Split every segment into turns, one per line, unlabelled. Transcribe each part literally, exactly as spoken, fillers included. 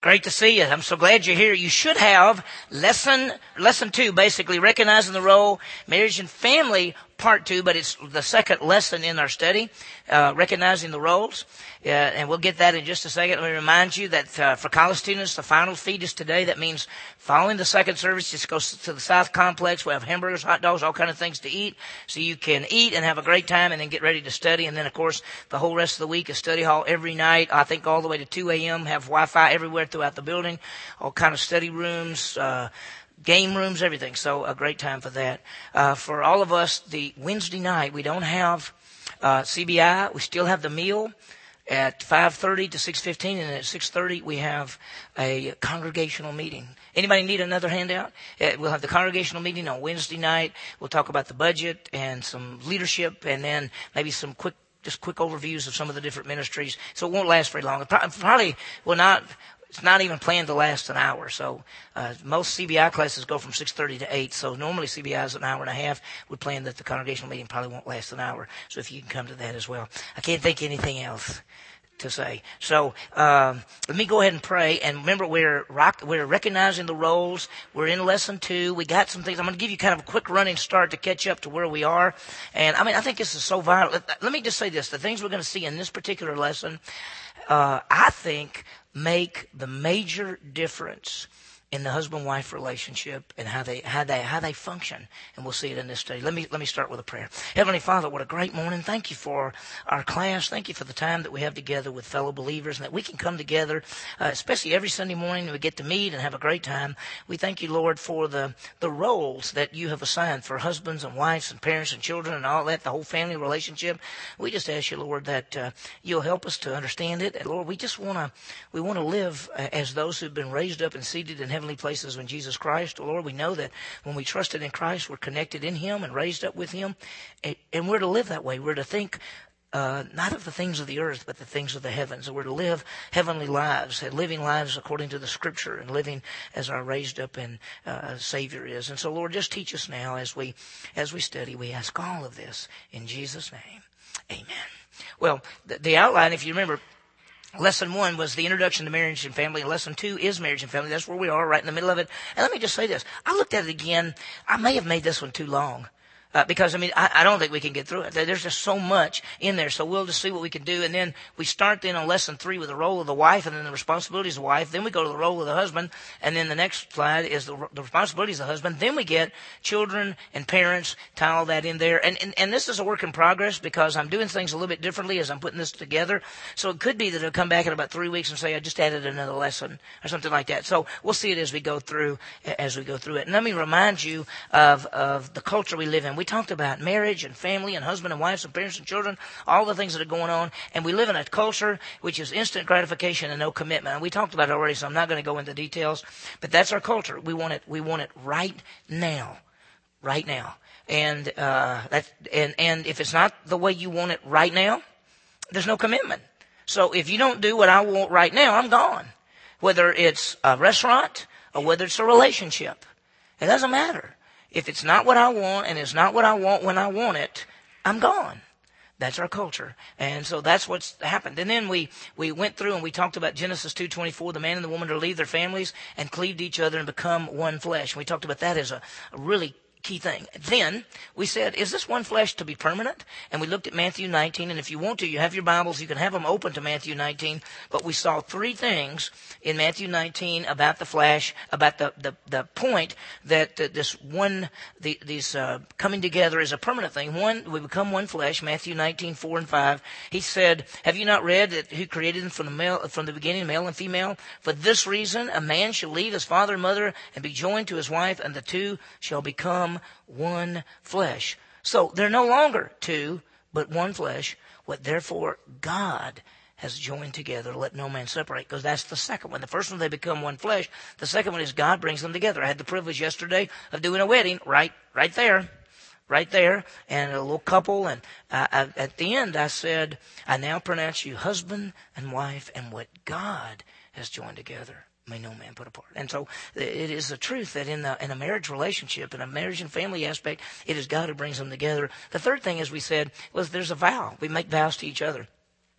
Great to see you. I'm so glad you're here. You should have lesson lesson two, basically recognizing the role, marriage and family, part two, but it's the second lesson in our study, uh, recognizing the roles. Uh, and we'll get that in just a second. Let me remind you that uh, for college students, the final feed is today. That means following the second service, just go to the South Complex. We have hamburgers, hot dogs, all kind of things to eat. So you can eat and have a great time and then get ready to study. And then, of course, the whole rest of the week is study hall every night. I think all the way to two a.m. Have Wi-Fi everywhere throughout the building. All kind of study rooms, uh, game rooms, everything. So a great time for that. Uh, for all of us, the Wednesday night, we don't have uh, C B I. We still have the meal at five thirty to six fifteen, and at six thirty we have a congregational meeting. Anybody need another handout? Uh, we'll have the congregational meeting on Wednesday night. We'll talk about the budget and some leadership, and then maybe some quick, just quick overviews of some of the different ministries. So it won't last very long. It probably will not. It's not even planned to last an hour. So uh, most C B I classes go from six thirty to eight. So normally C B I is an hour and a half. We plan that the congregational meeting probably won't last an hour. So if you can come to that as well. I can't think of anything else to say. So um, let me go ahead and pray. And remember, we're rock, we're recognizing the roles. We're in lesson two. We got some things. I'm going to give you kind of a quick running start to catch up to where we are. And I mean, I think this is so vital. Let, let me just say this. The things we're going to see in this particular lesson, uh, I think, make the major difference in the husband-wife relationship and how they how they how they function, and we'll see it in this study. Let me let me start with a prayer. Heavenly Father, what a great morning! Thank you for our class. Thank you for the time that we have together with fellow believers, and that we can come together, uh, especially every Sunday morning, and we get to meet and have a great time. We thank you, Lord, for the the roles that you have assigned for husbands and wives and parents and children and all that, the whole family relationship. We just ask you, Lord, that uh, you'll help us to understand it, and Lord, we just want to we want to live uh, as those who've been raised up and seated in heavenly places in Jesus Christ. Lord, we know that when we trusted in Christ, we're connected in Him and raised up with Him. And, and we're to live that way. We're to think uh, not of the things of the earth, but the things of the heavens. And we're to live heavenly lives, and living lives according to the Scripture, and living as our raised up and uh, Savior is. And so, Lord, just teach us now as we as we study. We ask all of this in Jesus' name. Amen. Well, the, the outline, if you remember, Lesson one was the introduction to marriage and family, and lesson two is marriage and family. That's where we are, right in the middle of it. And let me just say this. I looked at it again. I may have made this one too long. Uh, because, I mean, I, I don't think we can get through it. There's just so much in there. So we'll just see what we can do. And then we start then on lesson three with the role of the wife and then the responsibilities of the wife. Then we go to the role of the husband. And then the next slide is the, the responsibilities of the husband. Then we get children and parents, tie all that in there. And, and, and this is a work in progress because I'm doing things a little bit differently as I'm putting this together. So it could be that I'll come back in about three weeks and say, I just added another lesson or something like that. So we'll see it as we go through, as we go through it. And let me remind you of, of the culture we live in. We talked about marriage and family and husband and wives and parents and children, all the things that are going on. And we live in a culture which is instant gratification and no commitment. And we talked about it already, so I'm not going to go into details. But that's our culture. We want it. We want it right now, right now. And uh, that and and if it's not the way you want it right now, there's no commitment. So if you don't do what I want right now, I'm gone. Whether it's a restaurant or whether it's a relationship, it doesn't matter. If it's not what I want and it's not what I want when I want it, I'm gone. That's our culture. And so that's what's happened. And then we, we went through and we talked about Genesis two twenty-four, the man and the woman are to leave their families and cleave to each other and become one flesh. And we talked about that as a, a really key thing. Then we said, is this one flesh to be permanent? And we looked at Matthew nineteen. And if you want to, you have your Bibles, you can have them open to Matthew nineteen. But we saw three things in Matthew nineteen about the flesh, about the, the, the point that uh, this one, the, these uh, coming together is a permanent thing. One, we become one flesh, Matthew nineteen, four and five. He said, have you not read that who created them from the male, from the beginning, male and female? For this reason, a man shall leave his father and mother and be joined to his wife, and the two shall become one flesh. So they're no longer two, but one flesh. What therefore God has joined together, let no man separate. Because that's the second one. The first one, they become one flesh. The second one is God brings them together. I had the privilege yesterday of doing a wedding right, right there, right there, and a little couple. And I, I, at the end, I said, I now pronounce you husband and wife, and what God has joined together, may no man put apart. And so it is the truth that in the in a marriage relationship, in a marriage and family aspect, it is God who brings them together. The third thing, as we said, was there's a vow. We make vows to each other.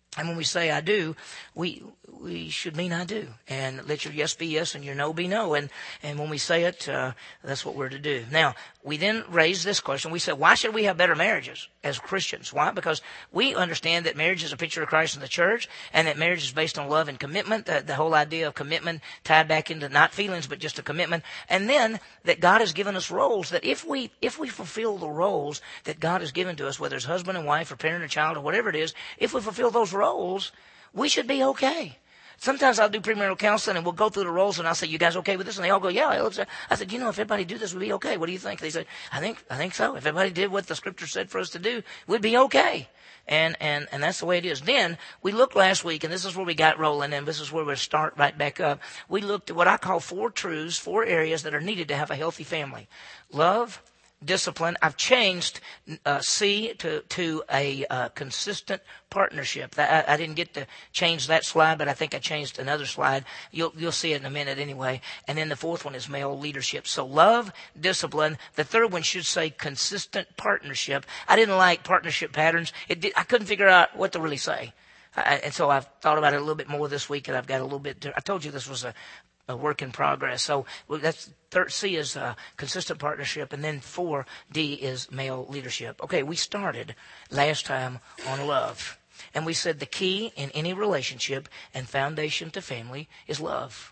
And when we say I do, we we should mean I do. And let your yes be yes and your no be no. And and when we say it, uh, that's what we're to do. Now, we then raise this question. We said, why should we have better marriages as Christians? Why? Because we understand that marriage is a picture of Christ in the church, and that marriage is based on love and commitment. The, the whole idea of commitment tied back into not feelings, but just a commitment. And then that God has given us roles that if we if we fulfill the roles that God has given to us, whether it's husband and wife or parent or child or whatever it is, if we fulfill those roles, we should be okay. Sometimes I'll do premarital counseling and we'll go through the roles and I'll say, you guys okay with this? And they all go, yeah. It looks like. I said, you know, if everybody do this, we'd be okay. What do you think? They said, I think, I think so. If everybody did what the scripture said for us to do, we'd be okay. And, and, and that's the way it is. Then we looked last week, and this is where we got rolling, and this is where we'll start right back up. We looked at what I call four truths, four areas that are needed to have a healthy family. Love, discipline. I've changed uh, C to to a uh, consistent partnership. I, I didn't get to change that slide, but I think I changed another slide. You'll you'll see it in a minute anyway. And then the fourth one is male leadership. So love, discipline. The third one should say consistent partnership. I didn't like partnership patterns. It did, I couldn't figure out what to really say. I, and so I've thought about it a little bit more this week, and I've got a little bit. To, I told you this was a a work in progress. So that's third, C is uh, consistent partnership, and then four, D is male leadership. Okay, we started last time on love, and we said the key in any relationship and foundation to family is love.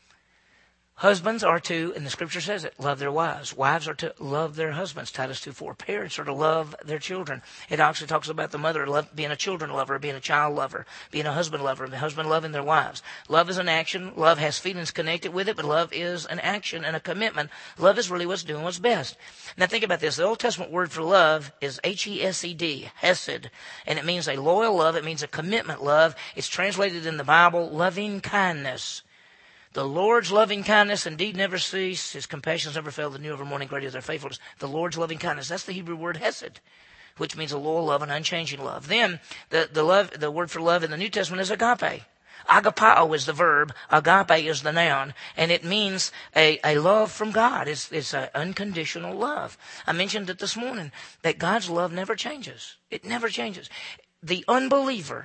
Husbands are to, and the scripture says it, love their wives. Wives are to love their husbands, Titus two four. Parents are to love their children. It actually talks about the mother love, being a children lover, being a child lover, being a husband lover, and the husband loving their wives. Love is an action. Love has feelings connected with it, but love is an action and a commitment. Love is really what's doing what's best. Now think about this. The Old Testament word for love is H E S E D, hesed, and it means a loyal love. It means a commitment love. It's translated in the Bible, loving kindness. The Lord's loving kindness indeed never cease. His compassions never fail. The new every morning, great is their faithfulness. The Lord's loving kindness. That's the Hebrew word hesed, which means a loyal love and unchanging love. Then the, the love, the word for love in the New Testament is agape. Agapao is the verb. Agape is the noun. And it means a, a love from God. It's, it's an unconditional love. I mentioned it this morning that God's love never changes. It never changes. The unbeliever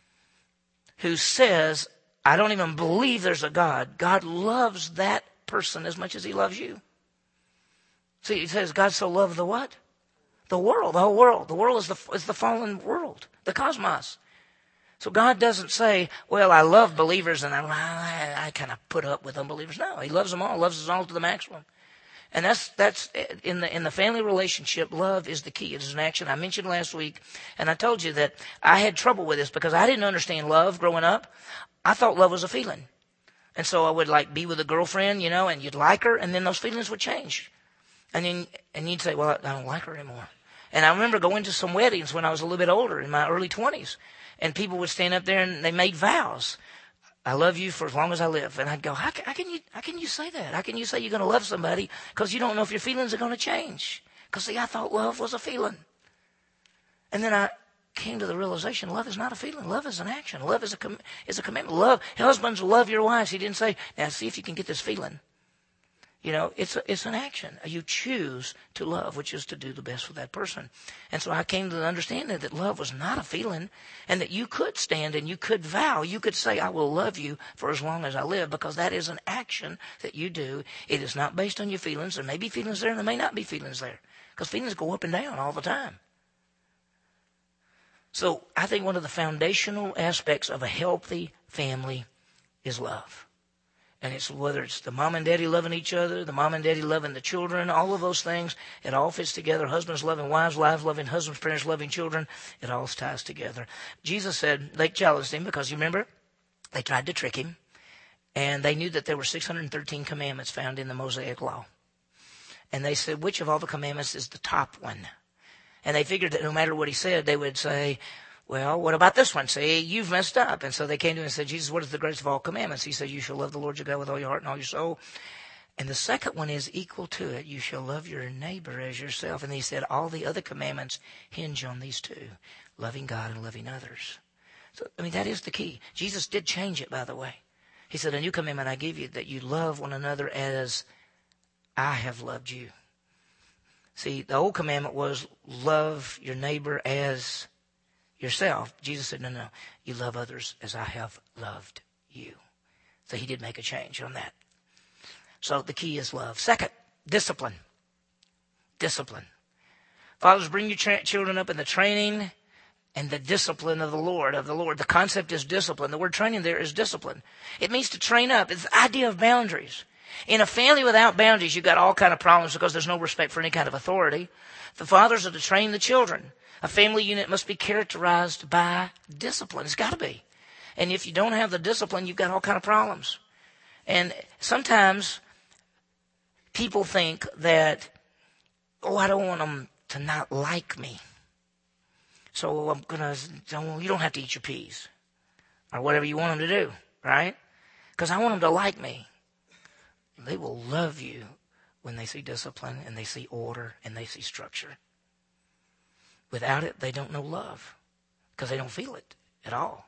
who says, I don't even believe there's a God, God loves that person as much as he loves you. See, he says God so loved the what? The world, the whole world. The world is the, is the fallen world, the cosmos. So God doesn't say, well, I love believers and I, I, I kind of put up with unbelievers. No, he loves them all, loves us all to the maximum. And that's, that's in the, in the family relationship, love is the key. It is an action. I mentioned last week, and I told you that I had trouble with this because I didn't understand love growing up. I thought love was a feeling. And so I would like be with a girlfriend, you know, and you'd like her, and then those feelings would change. And then, and you'd say, well, I don't like her anymore. And I remember going to some weddings when I was a little bit older, in my early twenties, and people would stand up there and they made vows. I love you for as long as I live. And I'd go, how can, how can you, how can you say that? How can you say you're going to love somebody? Because you don't know if your feelings are going to change. Because see, I thought love was a feeling. And then I came to the realization, love is not a feeling. Love is an action. Love is a, com- is a commitment. Love, husbands love your wives. He didn't say, now see if you can get this feeling. You know, it's a, it's an action. You choose to love, which is to do the best for that person. And so I came to the understanding that love was not a feeling, and that you could stand and you could vow. You could say, I will love you for as long as I live, because that is an action that you do. It is not based on your feelings. There may be feelings there and there may not be feelings there, because feelings go up and down all the time. So I think one of the foundational aspects of a healthy family is love. And it's whether it's the mom and daddy loving each other, the mom and daddy loving the children, all of those things, it all fits together. Husbands loving wives, wives loving husbands, parents loving children, it all ties together. Jesus said, they challenged him because, you remember, they tried to trick him. And they knew that there were six hundred thirteen commandments found in the Mosaic Law. And they said, which of all the commandments is the top one? And they figured that no matter what he said, they would say, well, what about this one? Say, you've messed up. And so they came to him and said, Jesus, what is the greatest of all commandments? He said, you shall love the Lord your God with all your heart and all your soul. And the second one is equal to it. You shall love your neighbor as yourself. And he said, all the other commandments hinge on these two, loving God and loving others. So, I mean, that is the key. Jesus did change it, by the way. He said, a new commandment I give you, that you love one another as I have loved you. See, the old commandment was love your neighbor as yourself. Jesus said, no, no, you love others as I have loved you. So he did make a change on that. So the key is love. Second, discipline. Discipline. Fathers, bring your tra- children up in the training and the discipline of the Lord, of the Lord. The concept is discipline. The word training there is discipline. It means to train up. It's the idea of boundaries. In a family without boundaries, you've got all kind of problems because there's no respect for any kind of authority. The fathers are to train the children. A family unit must be characterized by discipline. It's got to be. And if you don't have the discipline, you've got all kind of problems. And sometimes people think that, oh, I don't want them to not like me. So I'm going to, you don't have to eat your peas or whatever you want them to do, right? Because I want them to like me. They will love you when they see discipline and they see order and they see structure. Without it, they don't know love because they don't feel it at all.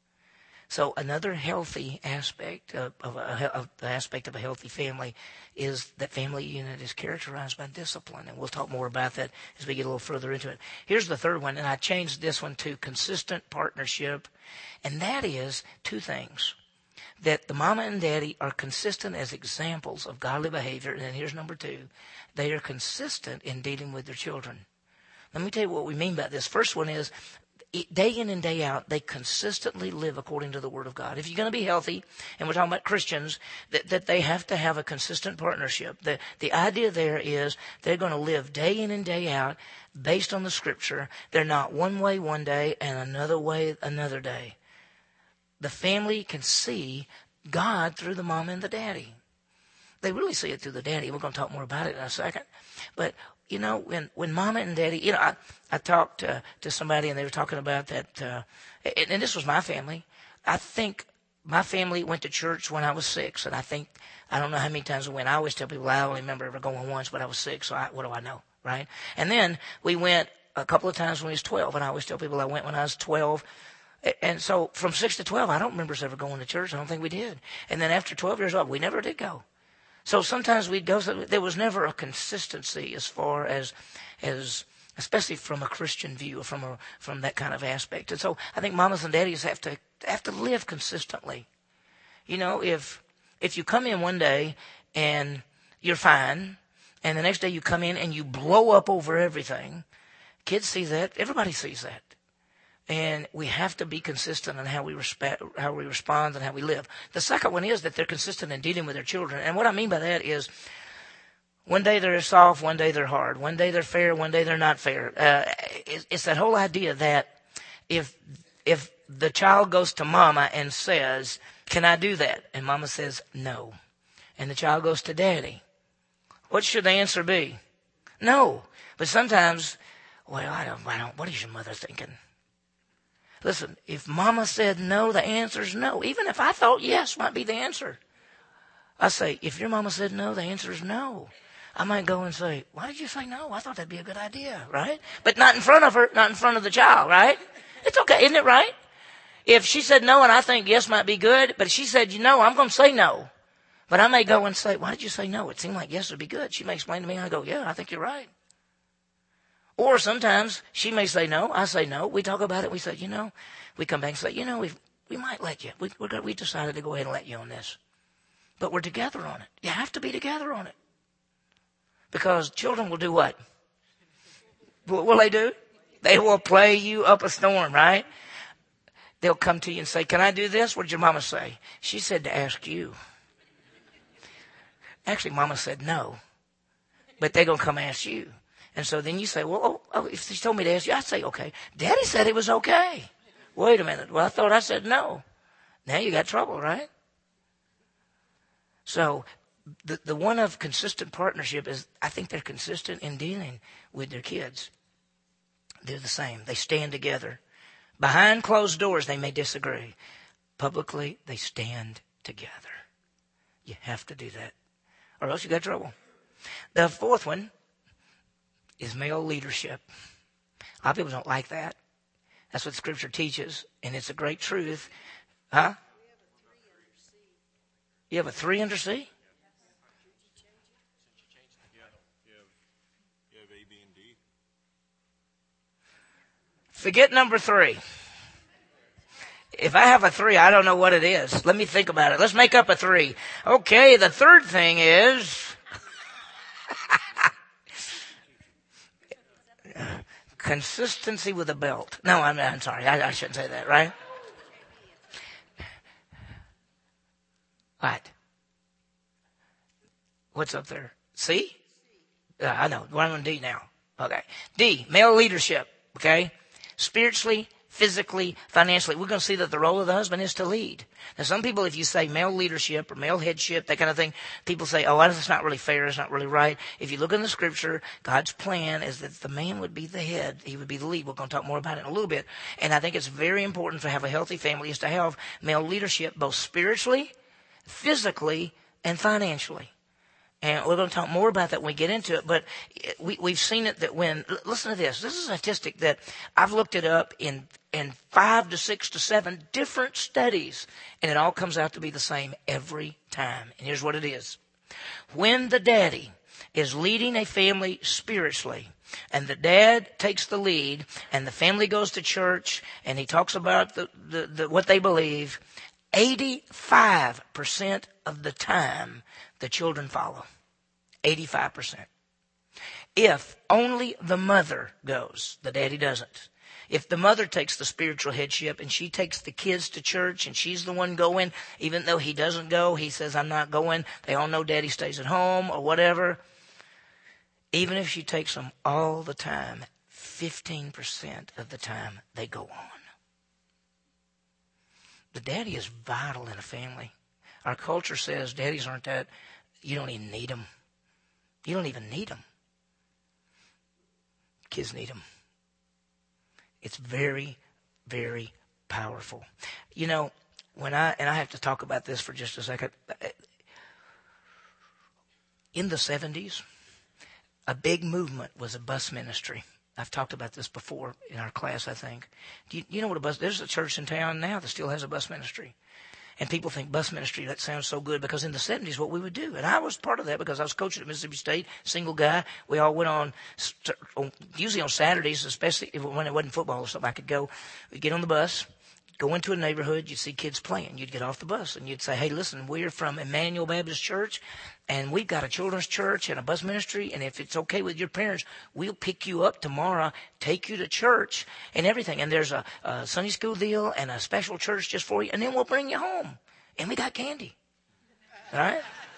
So another healthy aspect of, of, a, of the aspect of a healthy family is that family unit is characterized by discipline. And we'll talk more about that as we get a little further into it. Here's the third one, and I changed this one to consistent partnership. And that is two things. That the mama and daddy are consistent as examples of godly behavior. And then here's number two. They are consistent in dealing with their children. Let me tell you what we mean by this. First one is, day in and day out, they consistently live according to the Word of God. If you're going to be healthy, and we're talking about Christians, that, that they have to have a consistent partnership. The, the idea there is they're going to live day in and day out based on the Scripture. They're not one way one day and another way another day. The family can see God through the mom and the daddy. They really see it through the daddy. We're going to talk more about it in a second. But, you know, when, when mama and daddy, you know, I, I talked uh, to somebody and they were talking about that, uh, and, and this was my family. I think my family went to church when I was six. And I think, I don't know how many times we went. I always tell people I only remember ever going once, but I was six. So I, what do I know, right? And then we went a couple of times when we was twelve. And I always tell people I went when I was twelve. And so from six to twelve, I don't remember us ever going to church. I don't think we did. And then after twelve years old, we never did go. So sometimes we'd go. There was never a consistency as far as, as especially from a Christian view, from a from that kind of aspect. And so I think mamas and daddies have to have to live consistently. You know, if if you come in one day and you're fine, and the next day you come in and you blow up over everything, kids see that. Everybody sees that. And we have to be consistent in how we respect, how we respond and how we live. The second one is that they're consistent in dealing with their children. And what I mean by that is one day they're soft, one day they're hard. One day they're fair, one day they're not fair. Uh, it's, it's that whole idea that if, if the child goes to mama and says, can I do that? And mama says, no. And the child goes to daddy. What should the answer be? No. But sometimes, well, I don't, I don't, what is your mother thinking? Listen, if mama said no, the answer is no. Even if I thought yes might be the answer. I say, if your mama said no, the answer is no. I might go and say, why did you say no? I thought that'd be a good idea, right? But not in front of her, not in front of the child, right? It's okay, isn't it right? If she said no and I think yes might be good, but she said, you know, I'm going to say no. But I may go and say, why did you say no? It seemed like yes would be good. She may explain to me and I go, yeah, I think you're right. Or sometimes she may say no, I say no. We talk about it. We say, you know, we come back and say, you know, we we might let you. We we're, we decided to go ahead and let you on this. But we're together on it. You have to be together on it. Because children will do what? What will they do? They will play you up a storm, right? They'll come to you and say, can I do this? What did your mama say? She said to ask you. Actually, mama said no. But they're going to come ask you. And so then you say, well, oh, oh, if she told me to ask you, I'd say, okay. Daddy said it was okay. Wait a minute. Well, I thought I said no. Now you got trouble, right? So the the one of consistent partnership is, I think they're consistent in dealing with their kids. They're the same. They stand together. Behind closed doors, they may disagree. Publicly, they stand together. You have to do that, or else you got trouble. The fourth one is male leadership. A lot of people don't like that. That's what Scripture teaches, and it's a great truth. Huh? You have a three under C? Forget number three. If I have a three, I don't know what it is. Let me think about it. Let's make up a three. Okay, the third thing is consistency with a belt. No, I'm, I'm sorry. I, I shouldn't say that, right? What? What's up there? C? Yeah, I know. We're on D now. Okay. D, male leadership. Okay? Spiritually, physically, financially. We're going to see that the role of the husband is to lead. Now, some people, if you say male leadership or male headship, that kind of thing, people say, oh, that's not really fair. It's not really right. If you look in the scripture, God's plan is that the man would be the head. He would be the lead. We're going to talk more about it in a little bit. And I think it's very important to have a healthy family is to have male leadership, both spiritually, physically, and financially. And we're going to talk more about that when we get into it. But we, we've seen it that when, listen to this. This is a statistic that I've looked it up in, in five to six to seven different studies. And it all comes out to be the same every time. And here's what it is. When the daddy is leading a family spiritually, and the dad takes the lead, and the family goes to church, and he talks about the, the, the, what they believe, eighty-five percent of the time, the children follow. eighty-five percent. If only the mother goes, the daddy doesn't. If the mother takes the spiritual headship and she takes the kids to church and she's the one going, even though he doesn't go, he says, I'm not going. They all know daddy stays at home or whatever. Even if she takes them all the time, fifteen percent of the time they go on. The daddy is vital in a family. Our culture says daddies aren't that. You don't even need them. You don't even need them. Kids need them. It's very, very powerful. You know, when I, and I have to talk about this for just a second. In the seventies, a big movement was a bus ministry. I've talked about this before in our class, I think. Do you, you know what a bus, there's a church in town now that still has a bus ministry. And people think bus ministry, that sounds so good, because in the seventies, what we would do, and I was part of that because I was coaching at Mississippi State, single guy. We all went on, usually on Saturdays, especially when it wasn't football or something, I could go, we'd get on the bus, go into a neighborhood, you'd see kids playing. You'd get off the bus and you'd say, hey, listen, we're from Emmanuel Baptist Church, and we've got a children's church and a bus ministry, and if it's okay with your parents, we'll pick you up tomorrow, take you to church and everything. And there's a, a Sunday school deal and a special church just for you, and then we'll bring you home. And we got candy. All right?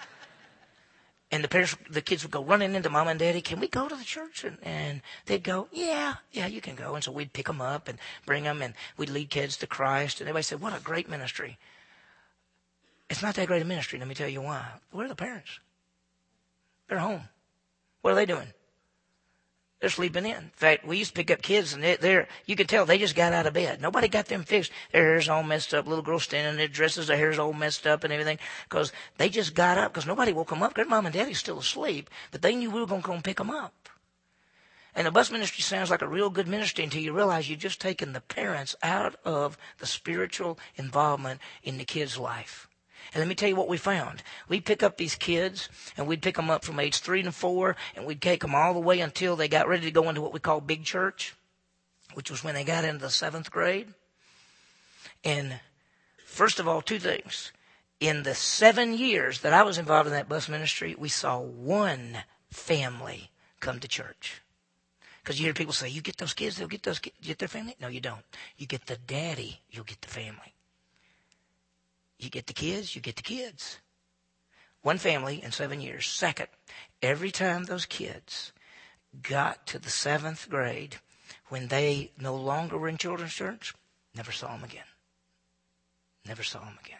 And the parents, the kids would go running into mom and daddy, can we go to the church? And, and they'd go, yeah, yeah, you can go. And so we'd pick them up and bring them, and we'd lead kids to Christ. And everybody said, what a great ministry. It's not that great a ministry. Let me tell you why. Where are the parents? They're home. What are they doing? They're sleeping in. In fact, we used to pick up kids, and they're, they're you could tell they just got out of bed. Nobody got them fixed. Their hair's all messed up. Little girl standing there, dresses, their hair's all messed up and everything, because they just got up, because nobody woke them up. Their mom and daddy's still asleep, but they knew we were going to come pick them up. And the bus ministry sounds like a real good ministry until you realize you've just taken the parents out of the spiritual involvement in the kid's life. And let me tell you what we found. We'd pick up these kids, and we'd pick them up from age three to four, and we'd take them all the way until they got ready to go into what we call big church, which was when they got into the seventh grade. And first of all, two things. In the seven years that I was involved in that bus ministry, we saw one family come to church. Because you hear people say, you get those kids, they'll get those kids, get their family. No, you don't. You get the daddy, you'll get the family. You get the kids, you get the kids. One family in seven years. Second, every time those kids got to the seventh grade, when they no longer were in children's church, never saw them again. Never saw them again.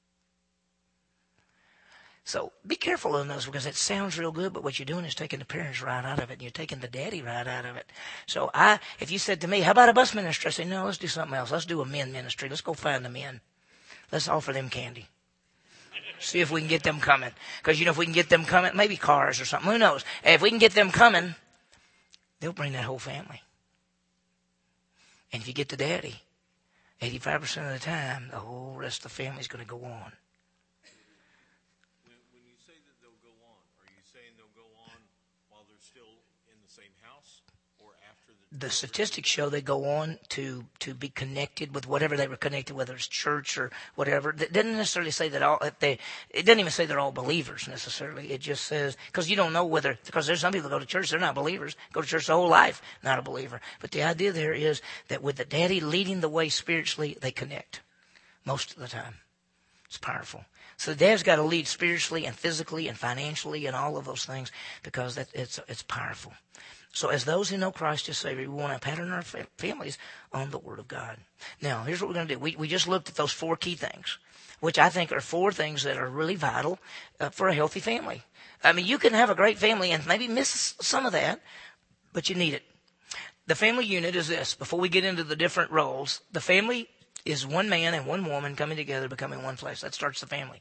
So be careful on those, because it sounds real good, but what you're doing is taking the parents right out of it, and you're taking the daddy right out of it. So I, if you said to me, how about a bus ministry? I say, no, let's do something else. Let's do a men ministry. Let's go find the men. Let's offer them candy. See if we can get them coming. Because, you know, if we can get them coming, maybe cars or something. Who knows? If we can get them coming, they'll bring that whole family. And if you get the daddy, eighty-five percent of the time, the whole rest of the family's going to go on.
When, when you say that they'll go on, are you saying they'll go on while they're still in the same house? or after the
The statistics show they go on to, to be connected with whatever they were connected, whether it's church or whatever. It doesn't necessarily say that all, that they, it doesn't even say they're all believers necessarily. It just says, because you don't know whether, because there's some people that go to church, they're not believers, go to church their whole life, not a believer. But the idea there is that with the daddy leading the way spiritually, they connect most of the time. It's powerful. So the dad's got to lead spiritually and physically and financially and all of those things because that, it's, it's powerful. So as those who know Christ as Savior, we want to pattern our fa- families on the Word of God. Now, here's what we're going to do. We, we just looked at those four key things, which I think are four things that are really vital uh, for a healthy family. I mean, you can have a great family and maybe miss some of that, but you need it. The family unit is this. Before we get into the different roles, the family is one man and one woman coming together, becoming one flesh. That starts the family.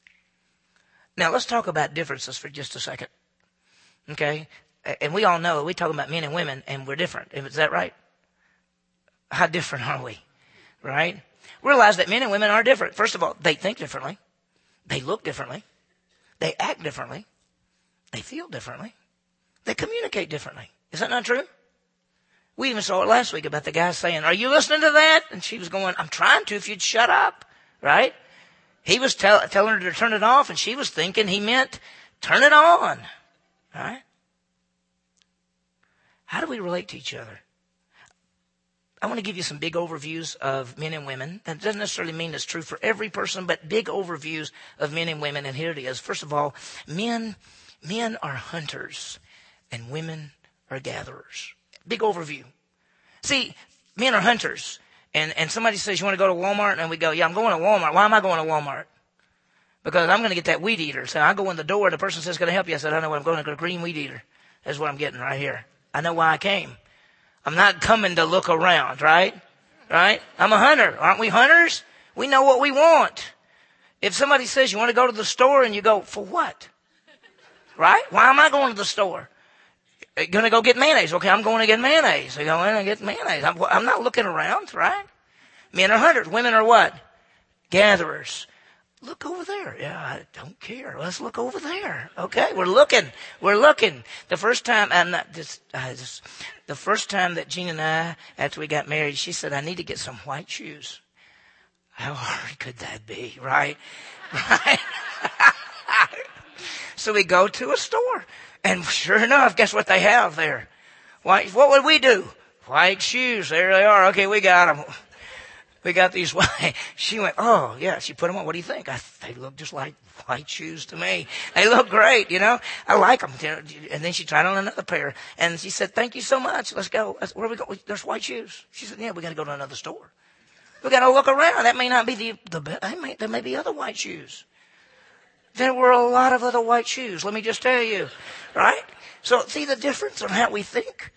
Now, let's talk about differences for just a second. Okay? And we all know, we talk about men and women, and we're different. Is that right? How different are we? Right? Realize that men and women are different. First of all, they think differently. They look differently. They act differently. They feel differently. They communicate differently. Is that not true? We even saw it last week about the guy saying, "Are you listening to that?" And she was going, "I'm trying to if you'd shut up." Right? He was tell, telling her to turn it off, and she was thinking he meant turn it on. Right? How do we relate to each other? I want to give you some big overviews of men and women. That doesn't necessarily mean it's true for every person, but big overviews of men and women. And here it is. First of all, men, men are hunters and women are gatherers. Big overview. See, men are hunters. And, and somebody says, "You want to go to Walmart?" And we go, "Yeah, I'm going to Walmart." "Why am I going to Walmart?" "Because I'm going to get that weed eater." So I go in the door and the person says, "Can I help you?" I said, "I know what I'm going to go, a green weed eater. That's what I'm getting right here. I know why I came. I'm not coming to look around," right? Right? I'm a hunter. Aren't we hunters? We know what we want. If somebody says, "You want to go to the store?" and you go, "For what?" Right? Why am I going to the store? Going to go get mayonnaise. Okay, I'm going to get mayonnaise. I go in and get mayonnaise. I'm, I'm not looking around, right? Men are hunters. Women are what? Gatherers. Look over there. Yeah, I don't care. Let's look over there. Okay, we're looking. We're looking. The first time, I'm not just, I just, the first time that Gina and I, after we got married, she said, "I need to get some white shoes." How hard could that be, right? Right? So we go to a store, and sure enough, guess what they have there? White. What would we do? White shoes. There they are. Okay, we got them. We got these white. She went, "Oh, yeah." She put them on. "What do you think?" I, "They look just like white shoes to me. They look great, you know. I like them." And then she tried on another pair. And she said, "Thank you so much. Let's go." I said, "Where are we going?" "There's white shoes." She said, "Yeah, we got to go to another store. We got to look around. That may not be the, the best. May, there may be other white shoes." There were a lot of other white shoes, let me just tell you. Right? So see the difference on how we think?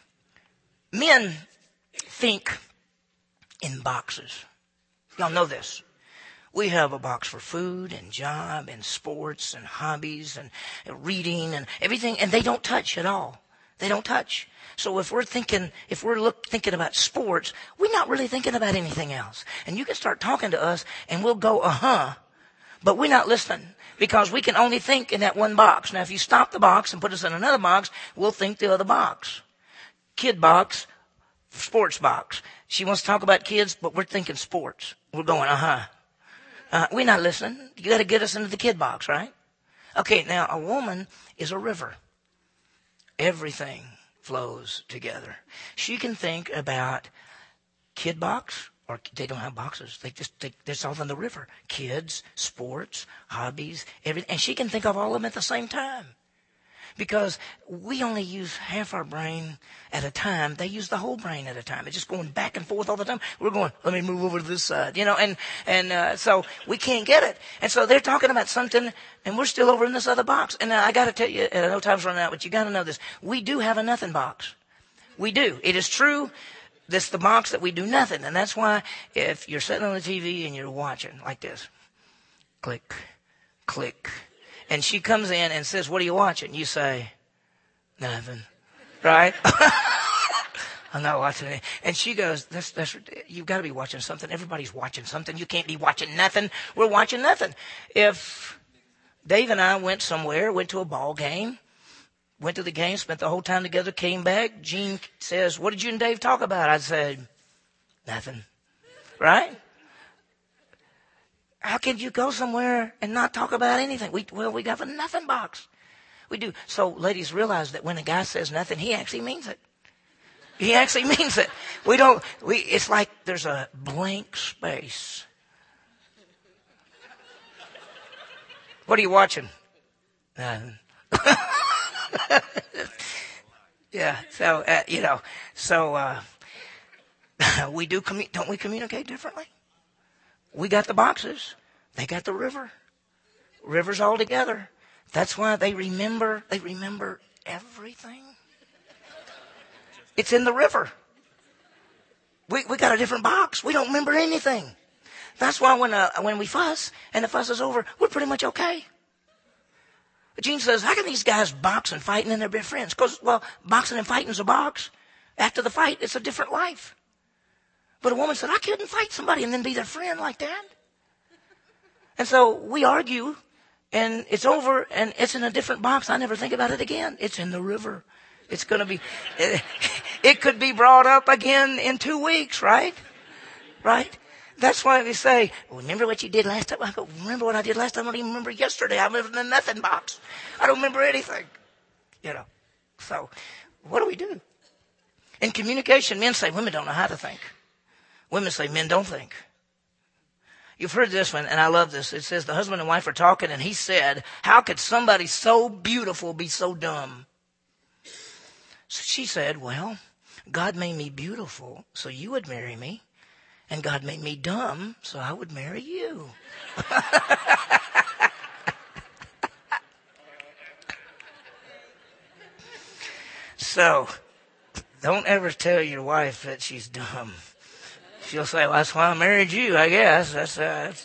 Men think in boxes. Y'all know this. We have a box for food and job and sports and hobbies and reading and everything, and they don't touch at all. They don't touch. So if we're thinking, if we're look, thinking about sports, we're not really thinking about anything else. And you can start talking to us, and we'll go, "Uh-huh," but we're not listening because we can only think in that one box. Now, if you stop the box and put us in another box, we'll think the other box. Kid box, sports box. She wants to talk about kids, but we're thinking sports. We're going, "Uh-huh." Uh, we're not listening. You got to get us into the kid box, right? Okay, now a woman is a river. Everything flows together. She can think about kid box, or they don't have boxes. They just, they, it's all in the river. Kids, sports, hobbies, everything. And she can think of all of them at the same time. Because we only use half our brain at a time. They use the whole brain at a time. It's just going back and forth all the time. We're going, "Let me move over to this side," you know, and, and, uh, so we can't get it. And so they're talking about something and we're still over in this other box. And I got to tell you, I know time's running out, but you got to know this. We do have a nothing box. We do. It is true. This is the box that we do nothing. And that's why if you're sitting on the T V and you're watching like this, click, click, and she comes in and says, "What are you watching?" You say, "Nothing." Right? "I'm not watching it." And she goes, that's, that's, "You've got to be watching something. Everybody's watching something. You can't be watching nothing." We're watching nothing. If Dave and I went somewhere, went to a ball game, went to the game, spent the whole time together, came back. Gene says, what did you and Dave talk about? I said, nothing. Right? How can you go somewhere and not talk about anything? We, well, we got a nothing box. We do. So ladies, realize that when a guy says nothing, he actually means it. He actually means it. We don't, we, it's like there's a blank space. What are you watching? Uh, yeah. So, uh, you know, so, uh, we do, commu- don't we communicate differently? We got the boxes. They got the river. Rivers all together. That's why they remember, they remember everything. It's in the river. We, we got a different box. We don't remember anything. That's why when, uh, when we fuss and the fuss is over, we're pretty much okay. Gene says, how can these guys box and fight and then they're best friends? Because, well, boxing and fighting is a box. After the fight, it's a different life. But a woman said, I couldn't fight somebody and then be their friend like that. And so we argue and it's over and it's in a different box. I never think about it again. It's in the river. It's going to be, it, it could be brought up again in two weeks, right? Right? That's why we say, remember what you did last time? I go, remember what I did last time? I don't even remember yesterday. I was in the nothing box. I don't remember anything. You know. So, what do we do? In communication, men say women don't know how to think. Women say men don't think. You've heard this one, and I love this. It says the husband and wife are talking, and he said, how could somebody so beautiful be so dumb? So she said, well, God made me beautiful, so you would marry me. And God made me dumb, so I would marry you. So, don't ever tell your wife that she's dumb. She'll say, well, that's why I married you, I guess. That's, uh, that's...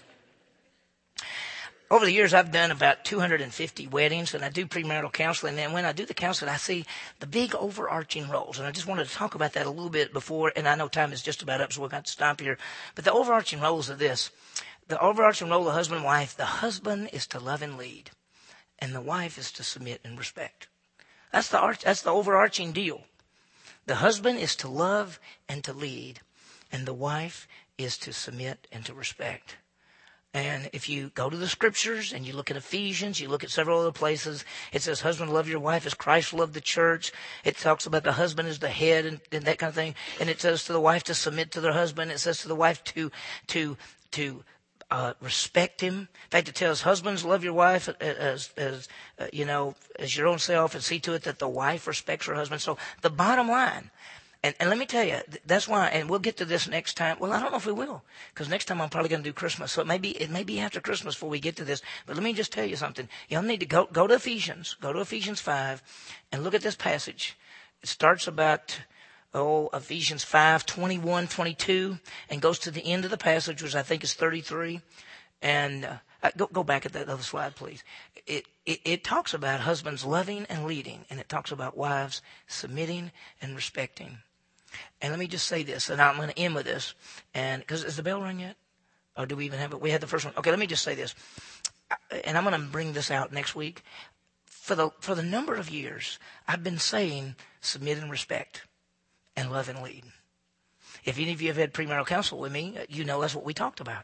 Over the years, I've done about two hundred fifty weddings, and I do premarital counseling. And when I do the counseling, I see the big overarching roles. And I just wanted to talk about that a little bit before, and I know time is just about up, so we've got to stop here. But the overarching roles are this. The overarching role of husband and wife, the husband is to love and lead, and the wife is to submit and respect. That's the arch, that's the overarching deal. The husband is to love and to lead, and the wife is to submit and to respect. And if you go to the scriptures and you look at Ephesians, you look at several other places, it says, husband, love your wife as Christ loved the church. It talks about the husband as the head and, and that kind of thing. And it says to the wife to submit to their husband. It says to the wife to, to, to, uh, respect him. In fact, it tells husbands, love your wife as, as, uh, you know, as your own self, and see to it that the wife respects her husband. So the bottom line, And, and let me tell you, that's why, and we'll get to this next time. Well, I don't know if we will, because next time I'm probably going to do Christmas. So it may be, it may be after Christmas before we get to this. But let me just tell you something. You'll need to go, go to Ephesians, go to Ephesians five, and look at this passage. It starts about, oh, Ephesians five, twenty-one, twenty-two, and goes to the end of the passage, which I think is thirty-three. And uh, go, go back at that other slide, please. It, it, it talks about husbands loving and leading, and it talks about wives submitting and respecting. And let me just say this, and I'm going to end with this. And because is the bell rung yet? Or do we even have it? We had the first one. Okay, let me just say this. And I'm going to bring this out next week. For the for the number of years, I've been saying submit and respect and love and lead. If any of you have had premarital counsel with me, you know that's what we talked about.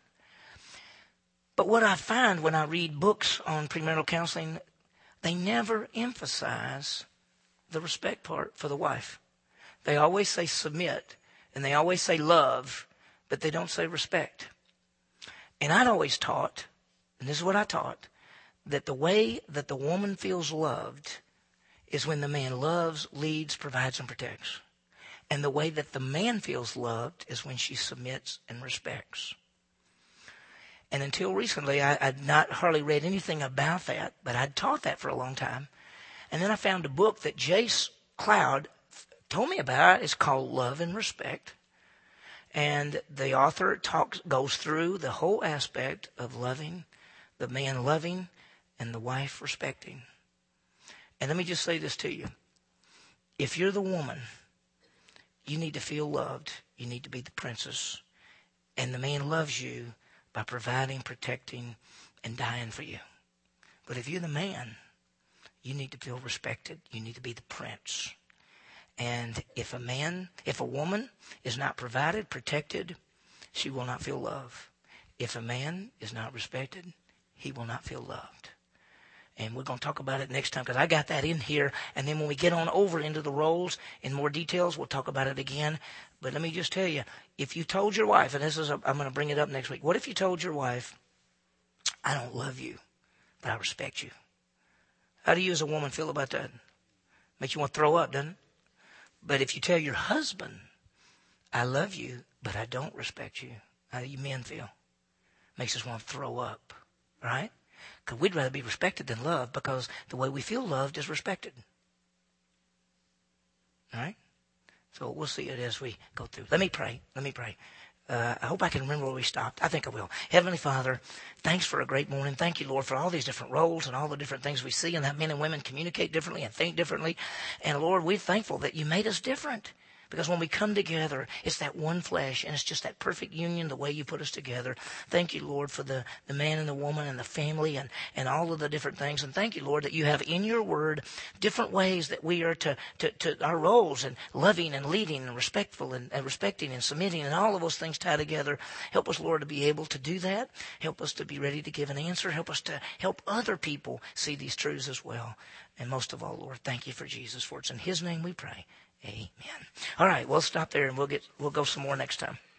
But what I find when I read books on premarital counseling, they never emphasize the respect part for the wife. They always say submit, and they always say love, but they don't say respect. And I'd always taught, and this is what I taught, that the way that the woman feels loved is when the man loves, leads, provides, and protects. And the way that the man feels loved is when she submits and respects. And until recently, I, I'd not hardly read anything about that, but I'd taught that for a long time. And then I found a book that Jace Cloud told me about. It's called Love and Respect. And the author talks, goes through the whole aspect of loving, the man loving, and the wife respecting. And let me just say this to you. If you're the woman, you need to feel loved. You need to be the princess. And the man loves you by providing, protecting, and dying for you. But if you're the man, You need to feel respected. You need to be the prince. And if a man, if a woman is not provided, protected, she will not feel love. If a man is not respected, he will not feel loved. And we're going to talk about it next time because I got that in here. And then when we get on over into the roles in more details, we'll talk about it again. But let me just tell you, if you told your wife, and this is, a, I'm going to bring it up next week. What if you told your wife, I don't love you, but I respect you? How do you as a woman feel about that? Makes you want to throw up, doesn't it? But if you tell your husband, I love you, but I don't respect you, how do you men feel? Makes us want to throw up, right? Because we'd rather be respected than loved because the way we feel loved is respected. All right? So we'll see it as we go through. Let me pray. Let me pray. Uh, I hope I can remember where we stopped. I think I will. Heavenly Father, thanks for a great morning. Thank you, Lord, for all these different roles and all the different things we see and that men and women communicate differently and think differently. And, Lord, we're thankful that you made us different. Because when we come together, it's that one flesh, and it's just that perfect union, the way you put us together. Thank you, Lord, for the, the man and the woman and the family and, and all of the different things. And thank you, Lord, that you have in your word different ways that we are to, to, to our roles and loving and leading and respectful and, and respecting and submitting and all of those things tied together. Help us, Lord, to be able to do that. Help us to be ready to give an answer. Help us to help other people see these truths as well. And most of all, Lord, thank you for Jesus, for it's in his name we pray. Amen. All right, we'll stop there and we'll get we'll go some more next time.